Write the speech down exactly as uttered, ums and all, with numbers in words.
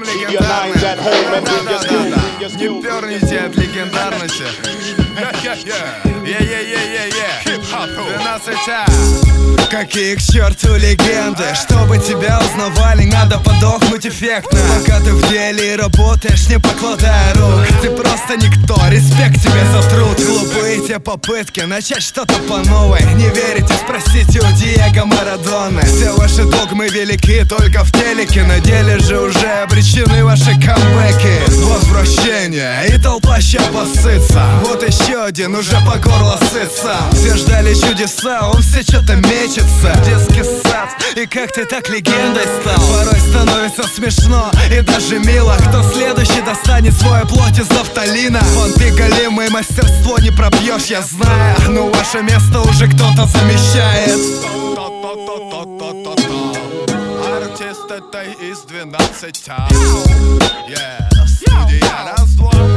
Прям легендарный. Да-да-да-да. Не перните от легендарности. двенадцать А. Какие к черту легенды? Чтобы тебя узнавали, надо подохнуть эффектно. Пока ты в деле и работаешь, не покладая рук. Ты просто никто, респект тебе за труд. Глупые те попытки начать что-то по новой. Не верите, спросите у Диего Марадоны. Все ваши догмы велики только в телеке. На деле же уже обречены ваши камбэки. Возвращение, и толпа ща посытся. Вот еще один уже по горло сытся. Все ждали чудеса, он все что-то мечется. Детский сад, и как ты так легендой стал? Порой становится смешно и даже мило. Кто следующий достанет свою плоть из нафталина? Понты голимое мастерство не пробьешь, я знаю. Но ваше место уже кто-то замещает. Артист этой из двенадцати А. Студия раз-два.